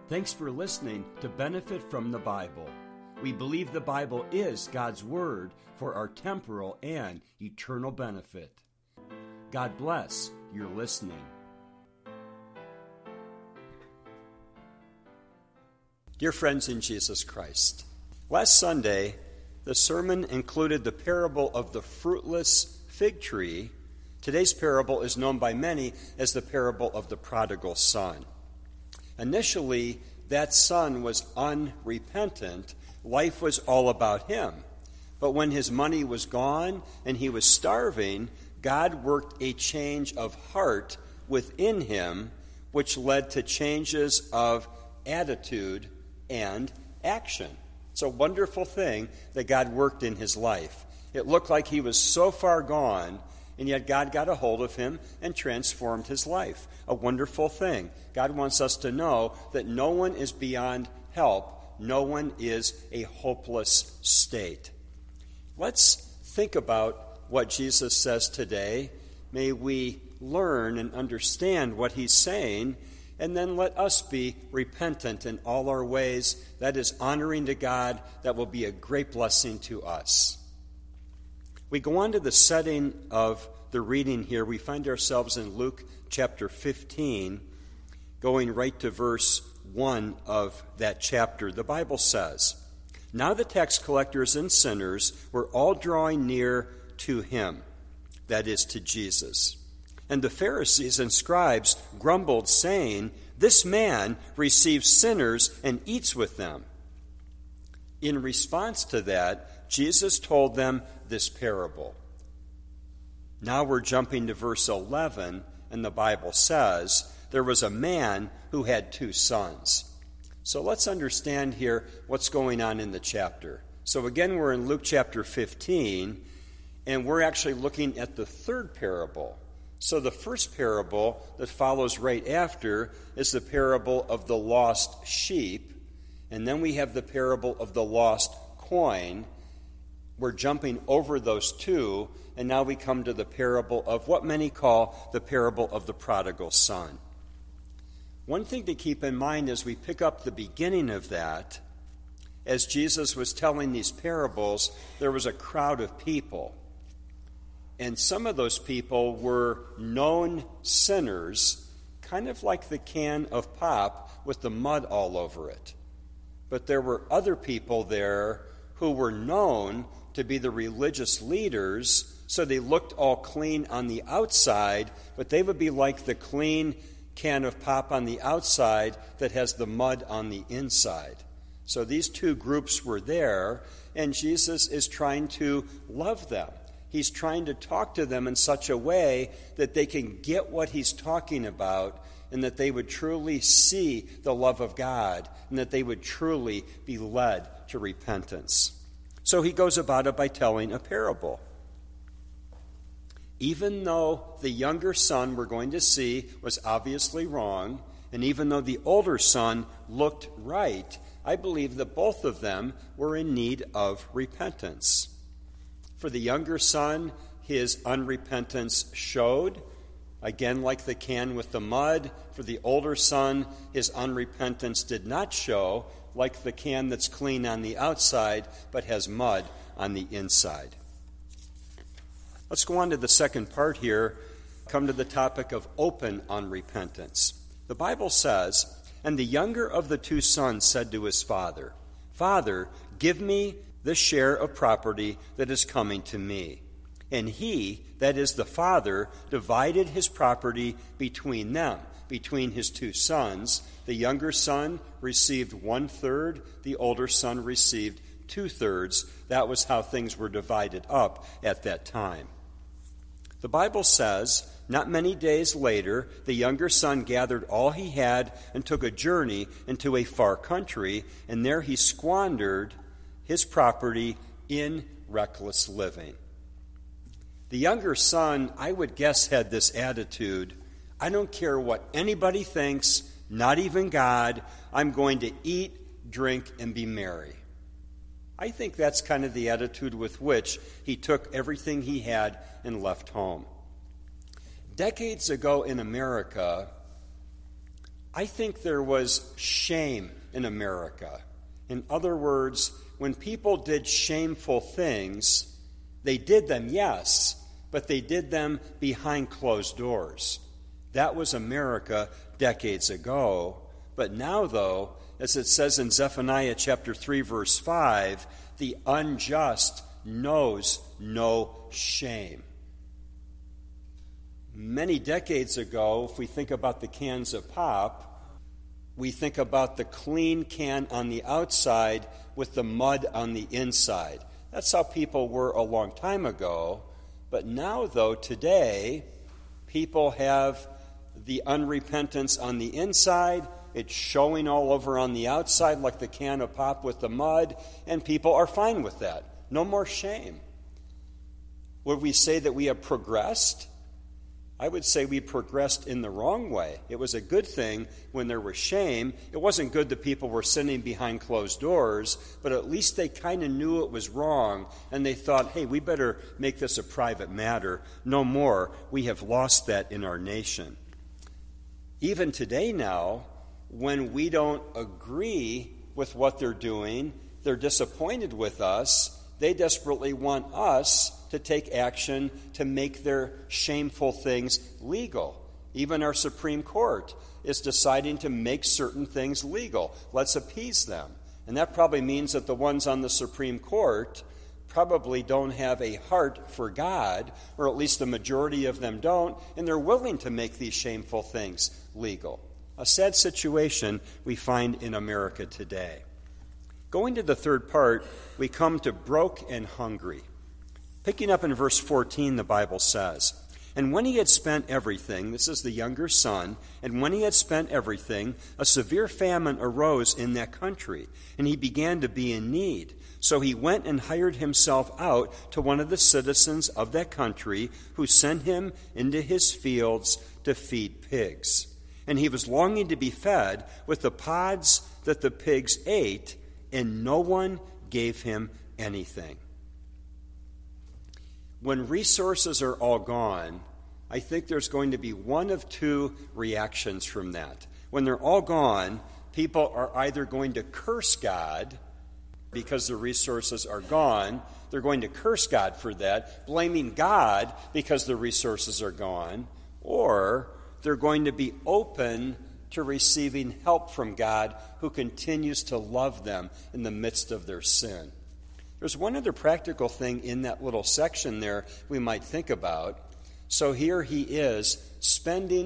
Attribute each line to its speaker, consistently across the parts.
Speaker 1: Thanks for listening to Benefit from the Bible. We believe the Bible is God's Word for our temporal and eternal benefit. God bless your listening. Dear friends in Jesus Christ, last Sunday, the sermon included the parable of the fruitless fig tree. Today's parable is known by many as the parable of the prodigal son. Initially, that son was unrepentant. Life was all about him. But when his money was gone and he was starving, God worked a change of heart within him, which led to changes of attitude and action. It's a wonderful thing that God worked in his life. It looked like he was so far gone, and yet God got a hold of him and transformed his life. A wonderful thing. God wants us to know that no one is beyond help. No one is a hopeless state. Let's think about what Jesus says today. May we learn and understand what he's saying, and then let us be repentant in all our ways. That is honoring to God. That will be a great blessing to us. We go on to the setting of the reading here. We find ourselves in Luke chapter 15, going right to verse 1 of that chapter. The Bible says, "Now the tax collectors and sinners were all drawing near to him," that is, to Jesus. "And the Pharisees and scribes grumbled, saying, 'This man receives sinners and eats with them.' In response to that, Jesus told them this parable." Now we're jumping to verse 11, and the Bible says, "There was a man who had 2 sons." So let's understand here what's going on in the chapter. So again, we're in Luke chapter 15, and we're actually looking at the third parable. So the first parable that follows right after is the parable of the lost sheep, and then we have the parable of the lost coin. We're jumping over those two, and now we come to the parable of what many call the parable of the prodigal son. One thing to keep in mind as we pick up the beginning of that, as Jesus was telling these parables, there was a crowd of people. And some of those people were known sinners, kind of like the can of pop with the mud all over it. But there were other people there who were known to be the religious leaders, so they looked all clean on the outside, but they would be like the clean can of pop on the outside that has the mud on the inside. So these two groups were there, and Jesus is trying to love them. He's trying to talk to them in such a way that they can get what he's talking about, and that they would truly see the love of God, and that they would truly be led to repentance. So he goes about it by telling a parable. Even though the younger son, we're going to see, was obviously wrong, and even though the older son looked right, I believe that both of them were in need of repentance. For the younger son, his unrepentance showed, again like the can with the mud. For the older son, his unrepentance did not show, like the can that's clean on the outside but has mud on the inside. Let's go on to the second part here, come to the topic of open unrepentance. The Bible says, "And the younger of the 2 sons said to his father, 'Father, give me the share of property that is coming to me.' And he," that is the father, "divided his property between them," between his 2 sons. The younger son received 1/3, the older son received 2/3. That was how things were divided up at that time. The Bible says, "Not many days later, the younger son gathered all he had and took a journey into a far country, and there he squandered his property in reckless living." The younger son, I would guess, had this attitude: I don't care what anybody thinks, not even God, I'm going to eat, drink, and be merry. I think that's kind of the attitude with which he took everything he had and left home. Decades ago in America, I think there was shame in America. In other words, when people did shameful things, they did them, yes, but they did them behind closed doors. That was America decades ago. But now, though, as it says in Zephaniah chapter 3, verse 5, the unjust knows no shame. Many decades ago, if we think about the cans of pop, we think about the clean can on the outside with the mud on the inside. That's how people were a long time ago. But now, though, today, people have the unrepentance on the inside. It's showing all over on the outside like the can of pop with the mud, and people are fine with that. No more shame. Would we say that we have progressed? I would say we progressed in the wrong way. It was a good thing when there was shame. It wasn't good that people were sinning behind closed doors, but at least they kind of knew it was wrong, and they thought, hey, we better make this a private matter. No more. We have lost that in our nation. Even today now, when we don't agree with what they're doing, they're disappointed with us, they desperately want us to take action to make their shameful things legal. Even our Supreme Court is deciding to make certain things legal. Let's appease them. And that probably means that the ones on the Supreme Court probably don't have a heart for God, or at least the majority of them don't, and they're willing to make these shameful things legal. A sad situation we find in America today. Going to the third part, we come to broke and hungry. Picking up in verse 14, the Bible says, "And when he had spent everything," this is the younger son, "and when he had spent everything, a severe famine arose in that country, and he began to be in need. So he went and hired himself out to one of the citizens of that country, who sent him into his fields to feed pigs. And he was longing to be fed with the pods that the pigs ate, and no one gave him anything." When resources are all gone, I think there's going to be one of two reactions from that. When they're all gone, people are either going to curse God because the resources are gone. They're going to curse God for that, blaming God because the resources are gone, or they're going to be open to receiving help from God, who continues to love them in the midst of their sin. There's one other practical thing in that little section there we might think about. So here he is, spending,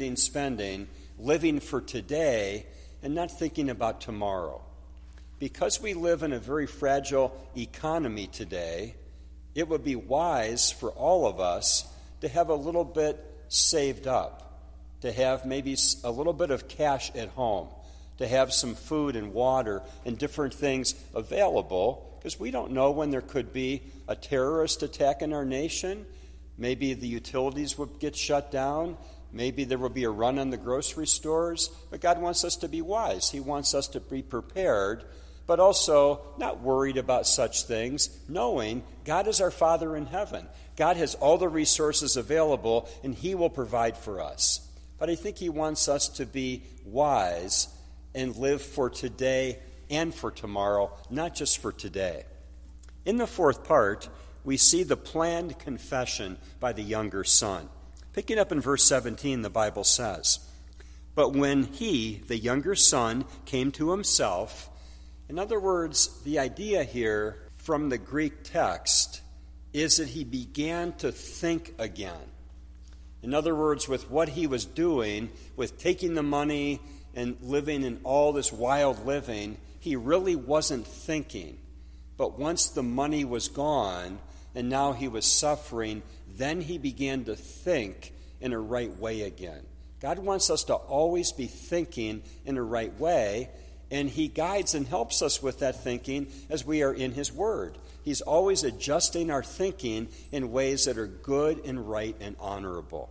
Speaker 1: living for today, and not thinking about tomorrow. Because we live in a very fragile economy today, it would be wise for all of us to have a little bit saved up, to have maybe a little bit of cash at home, to have some food and water and different things available, because we don't know when there could be a terrorist attack in our nation. Maybe the utilities would get shut down. Maybe there will be a run on the grocery stores. But God wants us to be wise. He wants us to be prepared, but also not worried about such things, knowing God is our Father in heaven. God has all the resources available, and He will provide for us. But I think He wants us to be wise and live for today and for tomorrow, not just for today. In the fourth part, we see the planned confession by the younger son. Picking up in verse 17, the Bible says, "But when he, the younger son, came to himself," in other words, the idea here from the Greek text is that he began to think again. In other words, with what he was doing, with taking the money and living in all this wild living, he really wasn't thinking. But once the money was gone and now he was suffering, then he began to think in a right way again. God wants us to always be thinking in a right way, and He guides and helps us with that thinking as we are in His Word. He's always adjusting our thinking in ways that are good and right and honorable.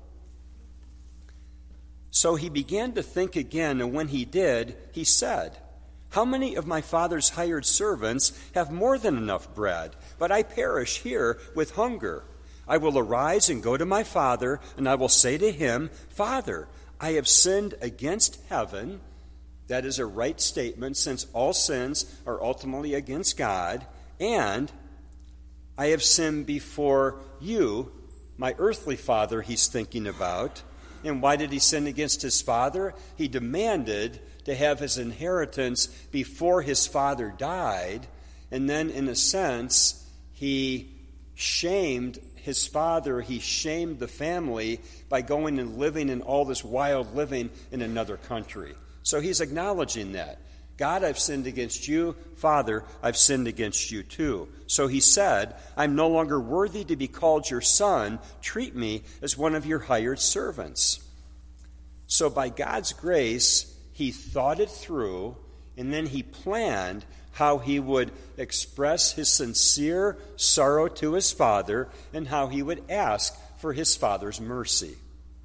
Speaker 1: So he began to think again, and when he did, he said, "How many of my father's hired servants have more than enough bread, but I perish here with hunger? I will arise and go to my father, and I will say to him, 'Father, I have sinned against heaven. That is a right statement, since all sins are ultimately against God. And I have sinned before you, my earthly father, he's thinking about. And why did he sin against his father? He demanded to have his inheritance before his father died. And then, in a sense, he shamed his father. He shamed the family by going and living in all this wild living in another country. So he's acknowledging that. God, I've sinned against you. Father, I've sinned against you too. So he said, I'm no longer worthy to be called your son. Treat me as one of your hired servants. So by God's grace, he thought it through, and then he planned how he would express his sincere sorrow to his father and how he would ask for his father's mercy.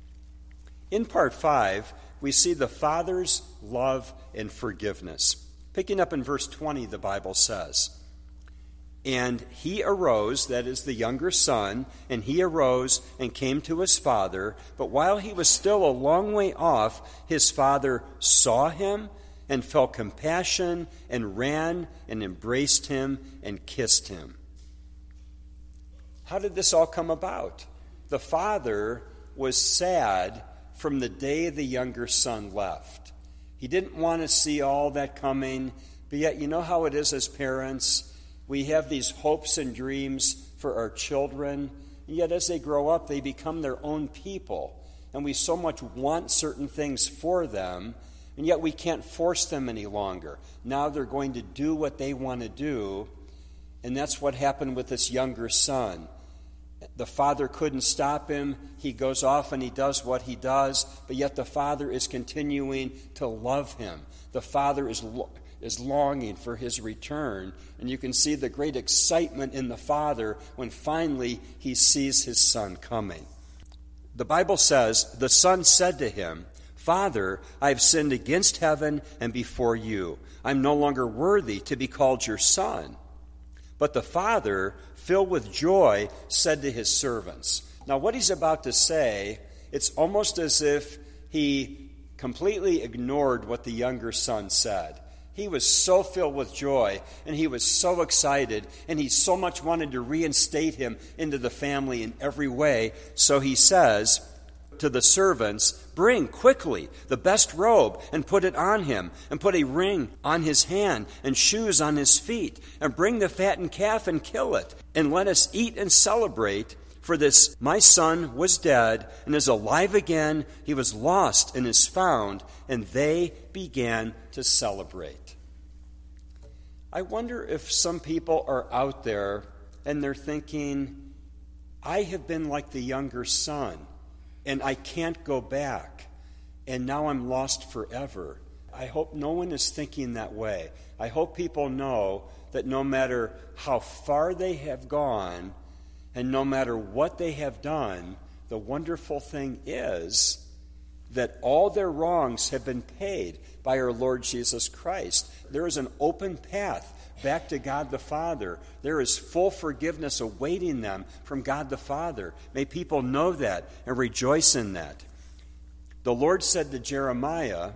Speaker 1: In part 5, we see the Father's love and forgiveness. Picking up in verse 20, the Bible says, And he arose, that is the younger son, and he arose and came to his father. But while he was still a long way off, his father saw him and felt compassion and ran and embraced him and kissed him. How did this all come about? The father was sad from the day the younger son left. He didn't want to see all that coming, but yet you know how it is as parents. We have these hopes and dreams for our children, and yet as they grow up, they become their own people, and we so much want certain things for them, and yet we can't force them any longer. Now they're going to do what they want to do, and that's what happened with this younger son. The father couldn't stop him. He goes off and he does what he does, but yet the father is continuing to love him. The father is longing for his return, and you can see the great excitement in the father when finally he sees his son coming. The Bible says, the son said to him, Father, I have sinned against heaven and before you. I'm no longer worthy to be called your son. But the father, filled with joy, said to his servants. Now, what he's about to say, it's almost as if he completely ignored what the younger son said. He was so filled with joy, and he was so excited, and he so much wanted to reinstate him into the family in every way. So he says to the servants, Bring quickly the best robe and put it on him, and put a ring on his hand and shoes on his feet, and bring the fattened calf and kill it, and let us eat and celebrate. For this my son was dead and is alive again. He was lost and is found. And they began to celebrate. I wonder if some people are out there and they're thinking, I have been like the younger son, and I can't go back, and now I'm lost forever. I hope no one is thinking that way. I hope people know that no matter how far they have gone, and no matter what they have done, the wonderful thing is that all their wrongs have been paid by our Lord Jesus Christ. There is an open path back to God the Father. There is full forgiveness awaiting them from God the Father. May people know that and rejoice in that. The Lord said to Jeremiah,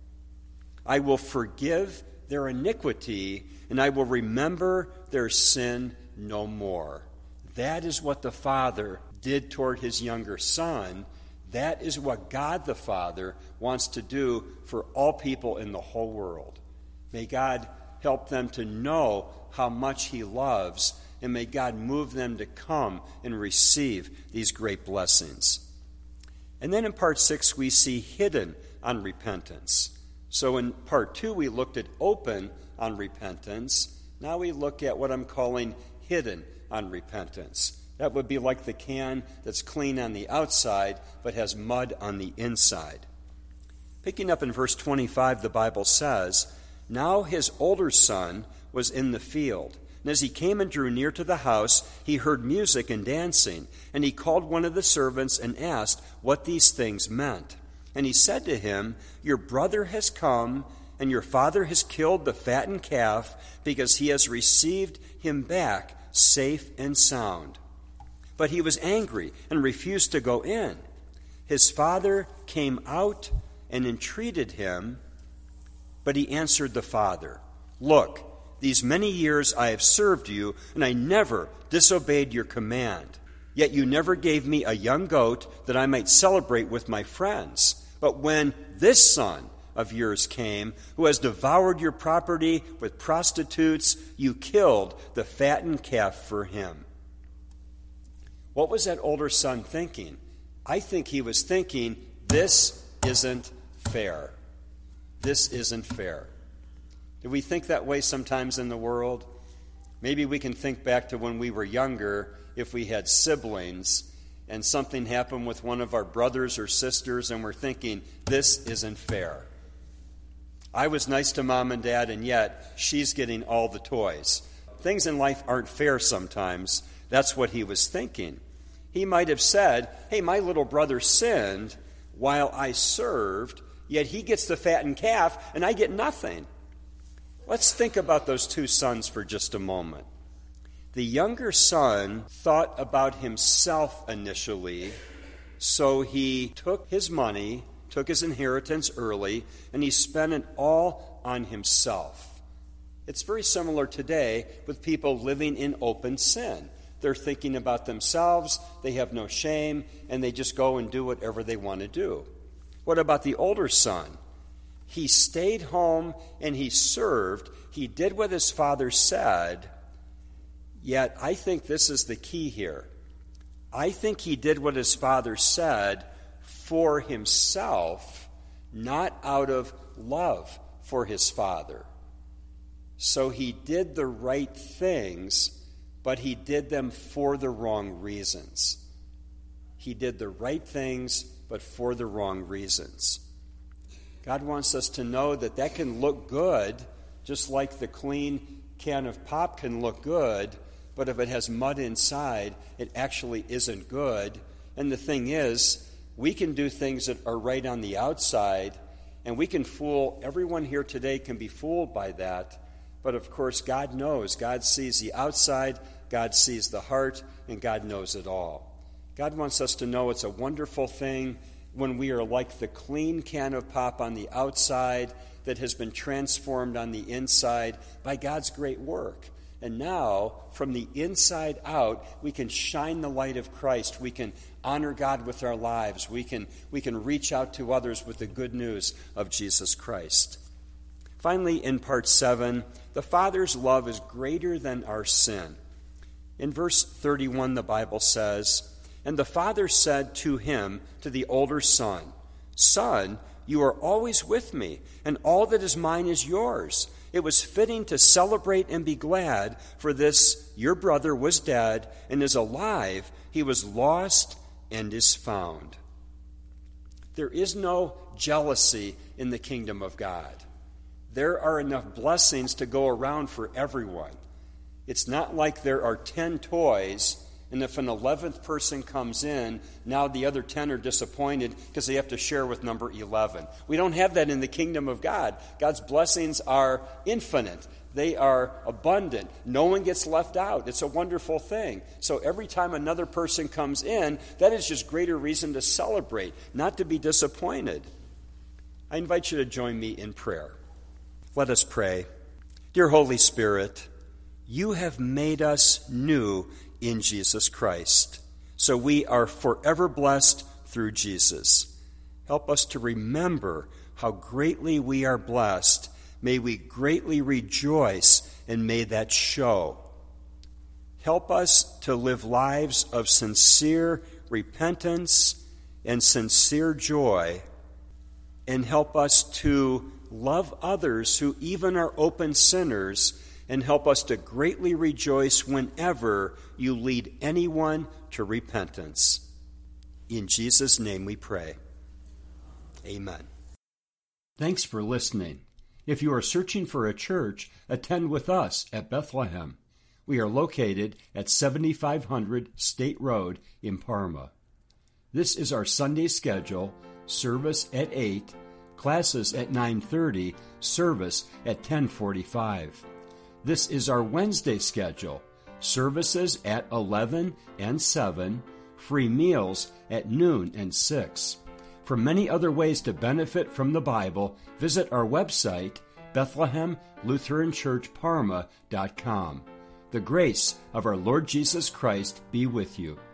Speaker 1: I will forgive their iniquity, and I will remember their sin no more. That is what the Father did toward his younger son. That is what God the Father wants to do for all people in the whole world. May God help them to know how much he loves, and may God move them to come and receive these great blessings. And then in part 6, we see hidden on repentance. So in part 2, we looked at open on repentance. Now we look at what I'm calling hidden on repentance. That would be like the can that's clean on the outside but has mud on the inside. Picking up in verse 25, the Bible says, Now his older son was in the field, and as he came and drew near to the house, he heard music and dancing, and he called one of the servants and asked what these things meant. And he said to him, Your brother has come, and your father has killed the fattened calf, because he has received him back safe and sound. But he was angry and refused to go in. His father came out and entreated him, but he answered the father, 'Look, these many years I have served you, and I never disobeyed your command. Yet you never gave me a young goat that I might celebrate with my friends. But when this son of yours came, who has devoured your property with prostitutes, you killed the fattened calf for him.'" What was that older son thinking? I think he was thinking, this isn't fair. This isn't fair. Do we think that way sometimes in the world? Maybe we can think back to when we were younger, if we had siblings, and something happened with one of our brothers or sisters, and we're thinking, this isn't fair. I was nice to mom and dad, and yet she's getting all the toys. Things in life aren't fair sometimes. That's what he was thinking. He might have said, "Hey, my little brother sinned while I served, yet he gets the fattened calf, and I get nothing." Let's think about those two sons for just a moment. The younger son thought about himself initially, so he took his money, took his inheritance early, and he spent it all on himself. It's very similar today with people living in open sin. They're thinking about themselves, they have no shame, and they just go and do whatever they want to do. What about the older son? He stayed home and he served. He did what his father said, yet I think this is the key here. I think he did what his father said for himself, not out of love for his father. So he did the right things, but he did them for the wrong reasons. He did the right things, but for the wrong reasons. God wants us to know that that can look good, just like the clean can of pop can look good, but if it has mud inside, it actually isn't good. And the thing is, we can do things that are right on the outside, and we can fool, everyone here today can be fooled by that. But of course, God knows. God sees the outside, God sees the heart, and God knows it all. God wants us to know it's a wonderful thing when we are like the clean can of pop on the outside that has been transformed on the inside by God's great work. And now, from the inside out, we can shine the light of Christ. We can honor God with our lives. We can reach out to others with the good news of Jesus Christ. Finally, in part 7, the Father's love is greater than our sin. In verse 31, the Bible says, "And the father said to him, to the older son, 'Son, you are always with me, and all that is mine is yours. It was fitting to celebrate and be glad, for this your brother was dead and is alive. He was lost and is found.'" There is no jealousy in the kingdom of God. There are enough blessings to go around for everyone. It's not like there are 10 toys, and if an 11th person comes in, now the other 10 are disappointed because they have to share with number 11. We don't have that in the kingdom of God. God's blessings are infinite. They are abundant. No one gets left out. It's a wonderful thing. So every time another person comes in, that is just greater reason to celebrate, not to be disappointed. I invite you to join me in prayer. Let us pray. Dear Holy Spirit, you have made us new in Jesus Christ, so we are forever blessed through Jesus. Help us to remember how greatly we are blessed. May we greatly rejoice, and may that show. Help us to live lives of sincere repentance and sincere joy, and help us to love others who even are open sinners, and help us to greatly rejoice whenever you lead anyone to repentance. In Jesus' name we pray. Amen. Thanks for listening. If you are searching for a church, attend with us at Bethlehem. We are located at 7500 State Road in Parma. This is our Sunday schedule: service at 8, classes at 9:30, service at 10:45. This is our Wednesday schedule: services at 11 and 7, free meals at noon and 6. For many other ways to benefit from the Bible, visit our website, BethlehemLutheranChurchParma.com. The grace of our Lord Jesus Christ be with you.